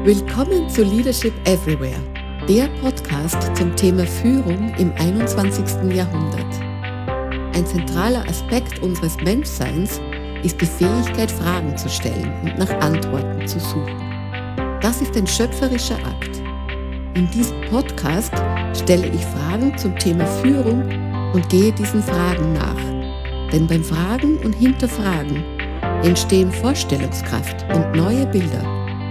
Willkommen zu Leadership Everywhere, der Podcast zum Thema Führung im 21. Jahrhundert. Ein zentraler Aspekt unseres Menschseins ist die Fähigkeit, Fragen zu stellen und nach Antworten zu suchen. Das ist ein schöpferischer Akt. In diesem Podcast stelle ich Fragen zum Thema Führung und gehe diesen Fragen nach. Denn beim Fragen und Hinterfragen entstehen Vorstellungskraft und neue Bilder.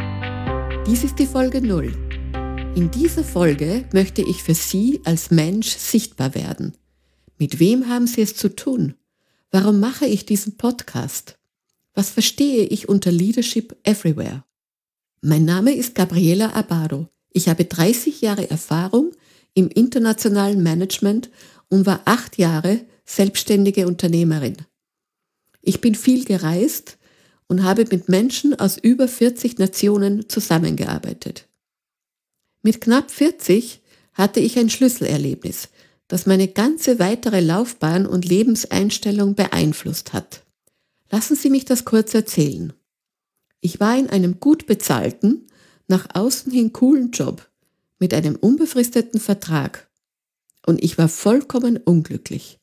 Dies ist die Folge 0. In dieser Folge möchte ich für Sie als Mensch sichtbar werden. Mit wem haben Sie es zu tun? Warum mache ich diesen Podcast? Was verstehe ich unter Leadership Everywhere? Mein Name ist Gabriela Abado. Ich habe 30 Jahre Erfahrung im internationalen Management und war 8 Jahre selbstständige Unternehmerin. Ich bin viel gereist und habe mit Menschen aus über 40 Nationen zusammengearbeitet. Mit knapp 40 hatte ich ein Schlüsselerlebnis, das meine ganze weitere Laufbahn und Lebenseinstellung beeinflusst hat. Lassen Sie mich das kurz erzählen. Ich war in einem gut bezahlten, nach außen hin coolen Job mit einem unbefristeten Vertrag und ich war vollkommen unglücklich.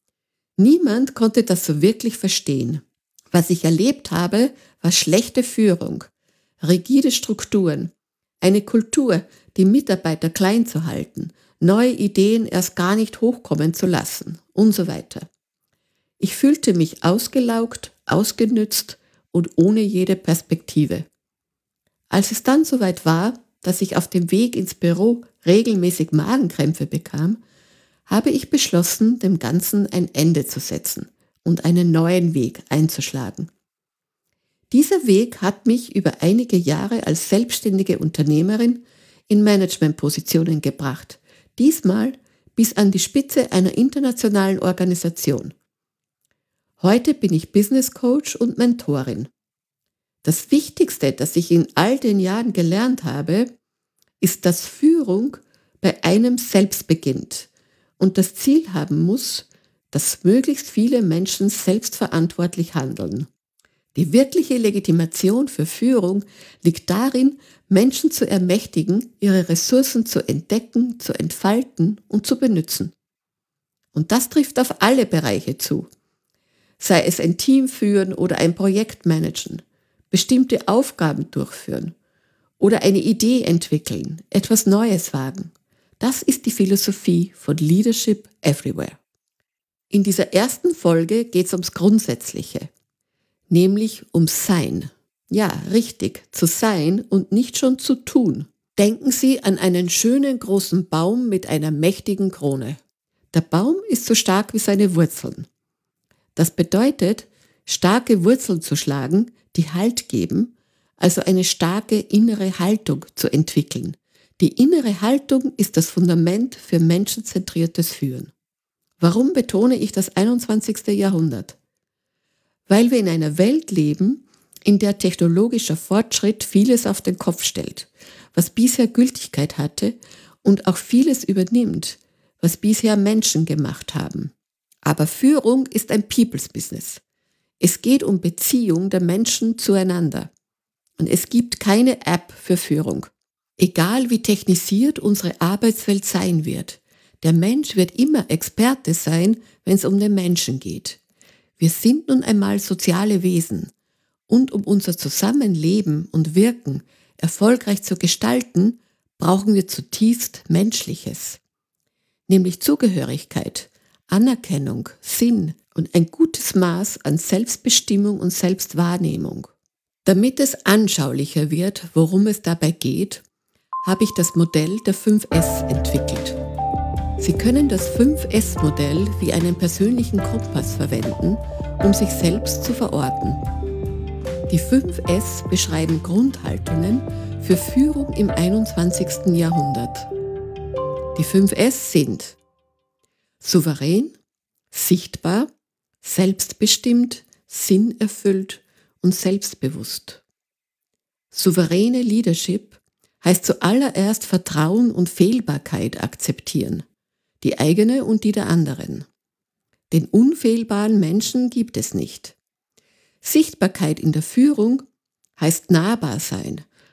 Niemand konnte das so wirklich verstehen. Was ich erlebt habe, war schlechte Führung, rigide Strukturen, eine Kultur, die Mitarbeiter klein zu halten, neue Ideen erst gar nicht hochkommen zu lassen und so weiter. Ich fühlte mich ausgelaugt, ausgenützt und ohne jede Perspektive. Als es dann soweit war, dass ich auf dem Weg ins Büro regelmäßig Magenkrämpfe bekam, habe ich beschlossen, dem Ganzen ein Ende zu setzen und einen neuen Weg einzuschlagen. Dieser Weg hat mich über einige Jahre als selbstständige Unternehmerin in Managementpositionen gebracht, diesmal bis an die Spitze einer internationalen Organisation. Heute bin ich Business Coach und Mentorin. Das Wichtigste, das ich in all den Jahren gelernt habe, ist, dass Führung bei einem selbst beginnt und das Ziel haben muss, dass möglichst viele Menschen selbstverantwortlich handeln. Die wirkliche Legitimation für Führung liegt darin, Menschen zu ermächtigen, ihre Ressourcen zu entdecken, zu entfalten und zu benutzen. Und das trifft auf alle Bereiche zu. Sei es ein Team führen oder ein Projekt managen, bestimmte Aufgaben durchführen oder eine Idee entwickeln, etwas Neues wagen. Das ist die Philosophie von Leadership Everywhere. In dieser ersten Folge geht es ums Grundsätzliche, nämlich ums Sein. Ja, richtig, zu sein und nicht schon zu tun. Denken Sie an einen schönen großen Baum mit einer mächtigen Krone. Der Baum ist so stark wie seine Wurzeln. Das bedeutet, starke Wurzeln zu schlagen, die Halt geben, also eine starke innere Haltung zu entwickeln. Die innere Haltung ist das Fundament für menschenzentriertes Führen. Warum betone ich das 21. Jahrhundert? Weil wir in einer Welt leben, in der technologischer Fortschritt vieles auf den Kopf stellt, was bisher Gültigkeit hatte und auch vieles übernimmt, was bisher Menschen gemacht haben. Aber Führung ist ein People's Business. Es geht um Beziehung der Menschen zueinander. Und es gibt keine App für Führung. Egal wie technisiert unsere Arbeitswelt sein wird, der Mensch wird immer Experte sein, wenn es um den Menschen geht. Wir sind nun einmal soziale Wesen und um unser Zusammenleben und Wirken erfolgreich zu gestalten, brauchen wir zutiefst Menschliches, nämlich Zugehörigkeit, Anerkennung, Sinn und ein gutes Maß an Selbstbestimmung und Selbstwahrnehmung. Damit es anschaulicher wird, worum es dabei geht, habe ich das Modell der 5S entwickelt. Sie können das 5S-Modell wie einen persönlichen Kompass verwenden, um sich selbst zu verorten. Die 5S beschreiben Grundhaltungen für Führung im 21. Jahrhundert. Die 5S sind souverän, sichtbar, selbstbestimmt, sinnerfüllt und selbstbewusst. Souveräne Leadership heißt zuallererst Vertrauen und Fehlbarkeit akzeptieren, die eigene und die der anderen. Den unfehlbaren Menschen gibt es nicht. Sichtbarkeit in der Führung heißt nahbar sein,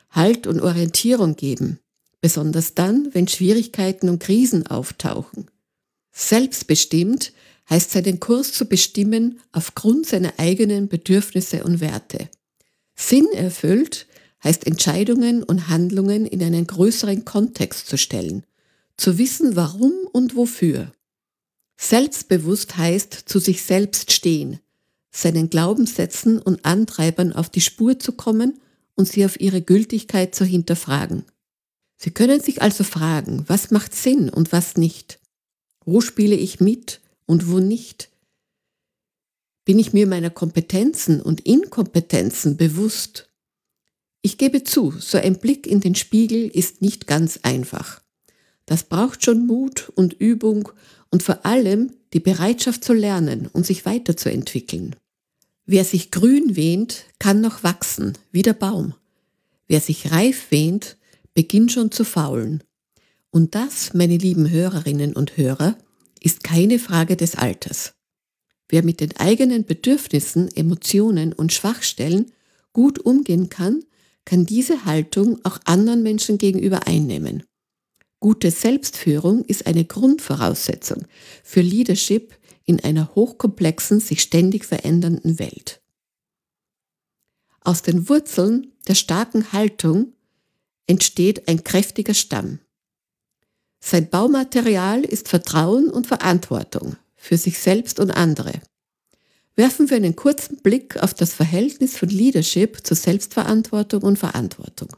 Halt und Orientierung geben, besonders dann, wenn Schwierigkeiten und Krisen auftauchen. Selbstbestimmt heißt seinen Kurs zu bestimmen aufgrund seiner eigenen Bedürfnisse und Werte. Sinnerfüllt heißt Entscheidungen und Handlungen in einen größeren Kontext zu stellen, zu wissen, warum und wofür. Selbstbewusst heißt zu sich selbst stehen, seinen Glaubenssätzen und Antreibern auf die Spur zu kommen und sie auf ihre Gültigkeit zu hinterfragen. Sie können sich also fragen, was macht Sinn und was nicht? Wo spiele ich mit und wo nicht? Bin ich mir meiner Kompetenzen und Inkompetenzen bewusst? Ich gebe zu, so ein Blick in den Spiegel ist nicht ganz einfach. Das braucht schon Mut und Übung und vor allem die Bereitschaft zu lernen und sich weiterzuentwickeln. Wer sich grün wähnt, kann noch wachsen, wie der Baum. Wer sich reif wähnt, beginnt schon zu faulen. Und das, meine lieben Hörerinnen und Hörer, ist keine Frage des Alters. Wer mit den eigenen Bedürfnissen, Emotionen und Schwachstellen gut umgehen kann, kann diese Haltung auch anderen Menschen gegenüber einnehmen. Gute Selbstführung ist eine Grundvoraussetzung für Leadership in einer hochkomplexen, sich ständig verändernden Welt. Aus den Wurzeln der starken Haltung entsteht ein kräftiger Stamm. Sein Baumaterial ist Vertrauen und Verantwortung für sich selbst und andere. Werfen wir einen kurzen Blick auf das Verhältnis von Leadership zu Selbstverantwortung und Verantwortung.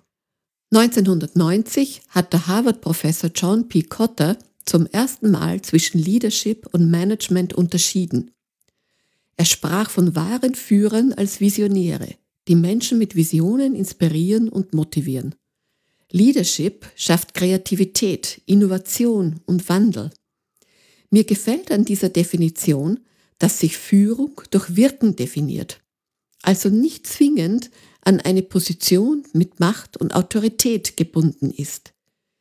1990 hat der Harvard-Professor John P. Kotter zum ersten Mal zwischen Leadership und Management unterschieden. Er sprach von wahren Führern als Visionäre, die Menschen mit Visionen inspirieren und motivieren. Leadership schafft Kreativität, Innovation und Wandel. Mir gefällt an dieser Definition, dass sich Führung durch Wirken definiert, also nicht zwingend an eine Position mit Macht und Autorität gebunden ist.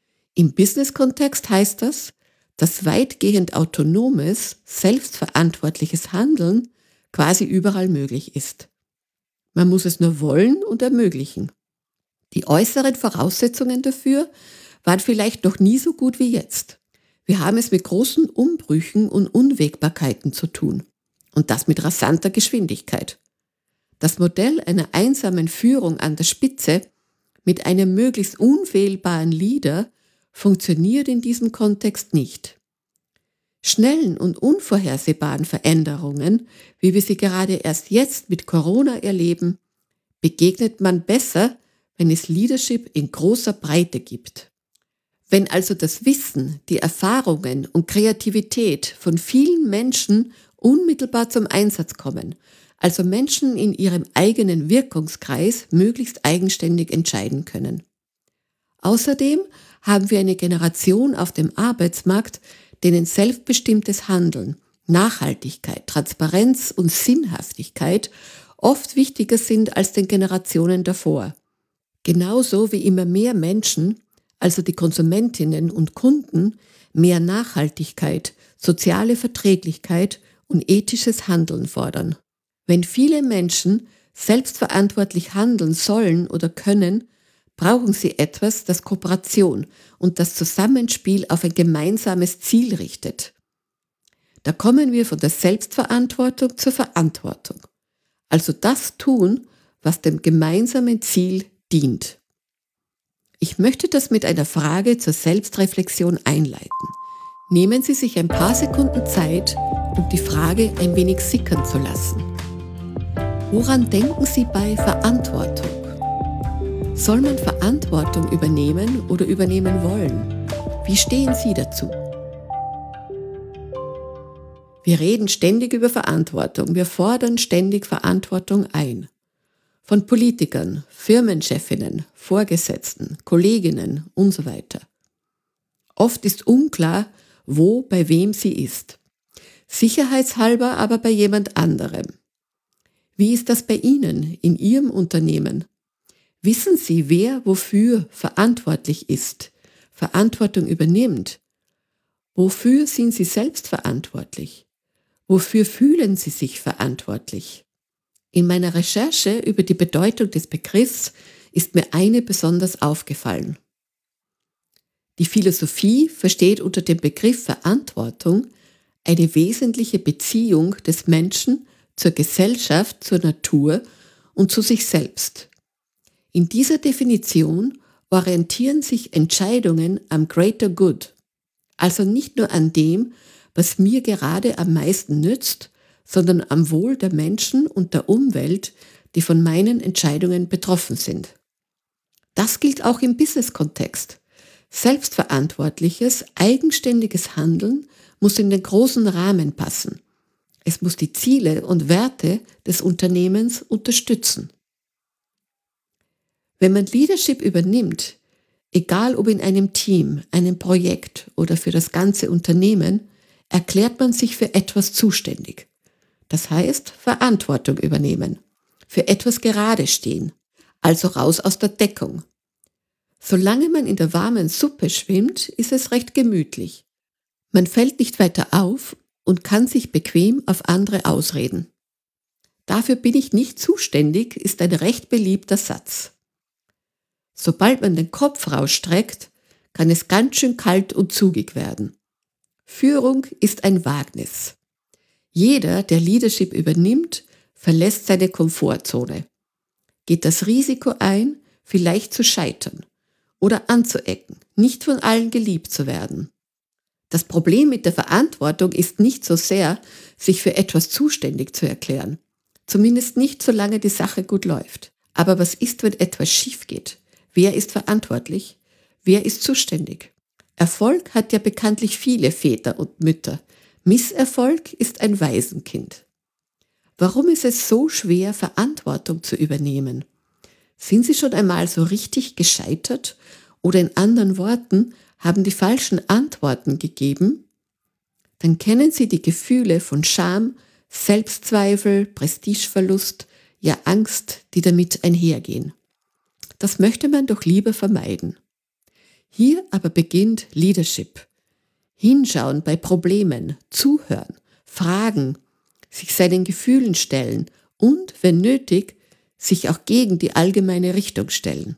Im Business-Kontext heißt das, dass weitgehend autonomes, selbstverantwortliches Handeln quasi überall möglich ist. Man muss es nur wollen und ermöglichen. Die äußeren Voraussetzungen dafür waren vielleicht noch nie so gut wie jetzt. Wir haben es mit großen Umbrüchen und Unwägbarkeiten zu tun. Und das mit rasanter Geschwindigkeit. Das Modell einer einsamen Führung an der Spitze mit einem möglichst unfehlbaren Leader funktioniert in diesem Kontext nicht. Schnellen und unvorhersehbaren Veränderungen, wie wir sie gerade erst jetzt mit Corona erleben, begegnet man besser, wenn es Leadership in großer Breite gibt. Wenn also das Wissen, die Erfahrungen und Kreativität von vielen Menschen unmittelbar zum Einsatz kommen, also Menschen in ihrem eigenen Wirkungskreis möglichst eigenständig entscheiden können. Außerdem haben wir eine Generation auf dem Arbeitsmarkt, denen selbstbestimmtes Handeln, Nachhaltigkeit, Transparenz und Sinnhaftigkeit oft wichtiger sind als den Generationen davor. Genauso wie immer mehr Menschen, also die Konsumentinnen und Kunden, mehr Nachhaltigkeit, soziale Verträglichkeit und ethisches Handeln fordern. Wenn viele Menschen selbstverantwortlich handeln sollen oder können, brauchen sie etwas, das Kooperation und das Zusammenspiel auf ein gemeinsames Ziel richtet. Da kommen wir von der Selbstverantwortung zur Verantwortung. Also das tun, was dem gemeinsamen Ziel dient. Ich möchte das mit einer Frage zur Selbstreflexion einleiten. Nehmen Sie sich ein paar Sekunden Zeit, um die Frage ein wenig sickern zu lassen. Woran denken Sie bei Verantwortung? Soll man Verantwortung übernehmen oder übernehmen wollen? Wie stehen Sie dazu? Wir reden ständig über Verantwortung. Wir fordern ständig Verantwortung ein. Von Politikern, Firmenchefinnen, Vorgesetzten, Kolleginnen und so weiter. Oft ist unklar, wo bei wem sie ist. Sicherheitshalber aber bei jemand anderem. Wie ist das bei Ihnen, in Ihrem Unternehmen? Wissen Sie, wer wofür verantwortlich ist, Verantwortung übernimmt? Wofür sind Sie selbst verantwortlich? Wofür fühlen Sie sich verantwortlich? In meiner Recherche über die Bedeutung des Begriffs ist mir eine besonders aufgefallen. Die Philosophie versteht unter dem Begriff Verantwortung eine wesentliche Beziehung des Menschen zur Gesellschaft, zur Natur und zu sich selbst. In dieser Definition orientieren sich Entscheidungen am Greater Good, also nicht nur an dem, was mir gerade am meisten nützt, sondern am Wohl der Menschen und der Umwelt, die von meinen Entscheidungen betroffen sind. Das gilt auch im Business-Kontext. Selbstverantwortliches, eigenständiges Handeln muss in den großen Rahmen passen. Es muss die Ziele und Werte des Unternehmens unterstützen. Wenn man Leadership übernimmt, egal ob in einem Team, einem Projekt oder für das ganze Unternehmen, erklärt man sich für etwas zuständig. Das heißt, Verantwortung übernehmen, für etwas gerade stehen, also raus aus der Deckung. Solange man in der warmen Suppe schwimmt, ist es recht gemütlich. Man fällt nicht weiter auf und kann sich bequem auf andere ausreden. Dafür bin ich nicht zuständig, ist ein recht beliebter Satz. Sobald man den Kopf rausstreckt, kann es ganz schön kalt und zugig werden. Führung ist ein Wagnis. Jeder, der Leadership übernimmt, verlässt seine Komfortzone, geht das Risiko ein, vielleicht zu scheitern oder anzuecken, nicht von allen geliebt zu werden. Das Problem mit der Verantwortung ist nicht so sehr, sich für etwas zuständig zu erklären. Zumindest nicht, solange die Sache gut läuft. Aber was ist, wenn etwas schief geht? Wer ist verantwortlich? Wer ist zuständig? Erfolg hat ja bekanntlich viele Väter und Mütter. Misserfolg ist ein Waisenkind. Warum ist es so schwer, Verantwortung zu übernehmen? Sind Sie schon einmal so richtig gescheitert? Oder in anderen Worten, haben die falschen Antworten gegeben? Dann kennen Sie die Gefühle von Scham, Selbstzweifel, Prestigeverlust, ja Angst, die damit einhergehen. Das möchte man doch lieber vermeiden. Hier aber beginnt Leadership. Hinschauen bei Problemen, zuhören, fragen, sich seinen Gefühlen stellen und, wenn nötig, sich auch gegen die allgemeine Richtung stellen.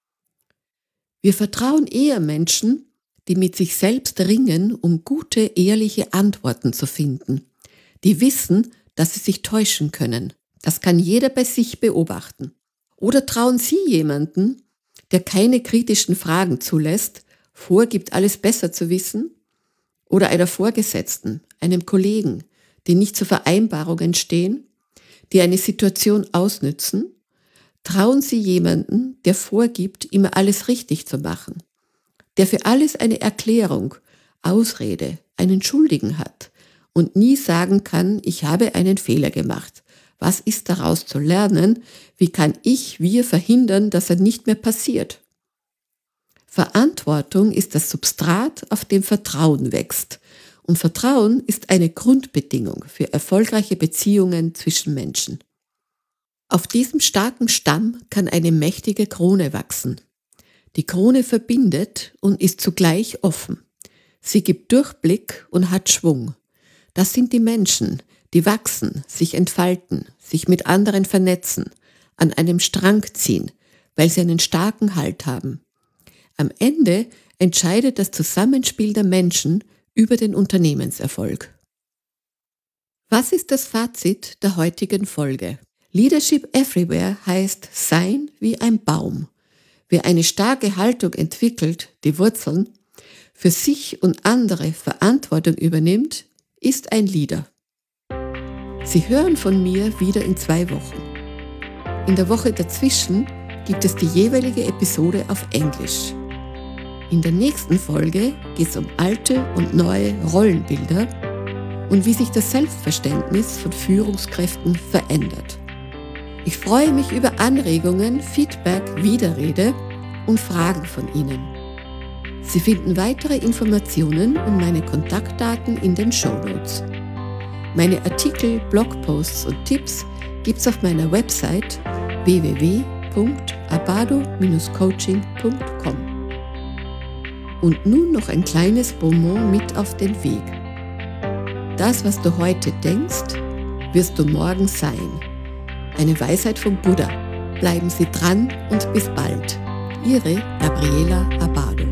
Wir vertrauen eher Menschen, die mit sich selbst ringen, um gute, ehrliche Antworten zu finden, die wissen, dass sie sich täuschen können. Das kann jeder bei sich beobachten. Oder trauen Sie jemanden, der keine kritischen Fragen zulässt, vorgibt, alles besser zu wissen? Oder einer Vorgesetzten, einem Kollegen, die nicht zu Vereinbarungen stehen, die eine Situation ausnützen? Trauen Sie jemanden, der vorgibt, immer alles richtig zu machen, der für alles eine Erklärung, Ausrede, einen Schuldigen hat und nie sagen kann, ich habe einen Fehler gemacht. Was ist daraus zu lernen? Wie kann wir verhindern, dass er nicht mehr passiert? Verantwortung ist das Substrat, auf dem Vertrauen wächst. Und Vertrauen ist eine Grundbedingung für erfolgreiche Beziehungen zwischen Menschen. Auf diesem starken Stamm kann eine mächtige Krone wachsen. Die Krone verbindet und ist zugleich offen. Sie gibt Durchblick und hat Schwung. Das sind die Menschen, die wachsen, sich entfalten, sich mit anderen vernetzen, an einem Strang ziehen, weil sie einen starken Halt haben. Am Ende entscheidet das Zusammenspiel der Menschen über den Unternehmenserfolg. Was ist das Fazit der heutigen Folge? Leadership Everywhere heißt sein wie ein Baum. Wer eine starke Haltung entwickelt, die Wurzeln, für sich und andere Verantwortung übernimmt, ist ein Leader. Sie hören von mir wieder in 2 Wochen. In der Woche dazwischen gibt es die jeweilige Episode auf Englisch. In der nächsten Folge geht es um alte und neue Rollenbilder und wie sich das Selbstverständnis von Führungskräften verändert. Ich freue mich über Anregungen, Feedback, Widerrede und Fragen von Ihnen. Sie finden weitere Informationen und meine Kontaktdaten in den Shownotes. Meine Artikel, Blogposts und Tipps gibt's auf meiner Website www.abado-coaching.com. Und nun noch ein kleines Bonbon mit auf den Weg. Das, was du heute denkst, wirst du morgen sein. Eine Weisheit vom Buddha. Bleiben Sie dran und bis bald. Ihre Gabriela Abado.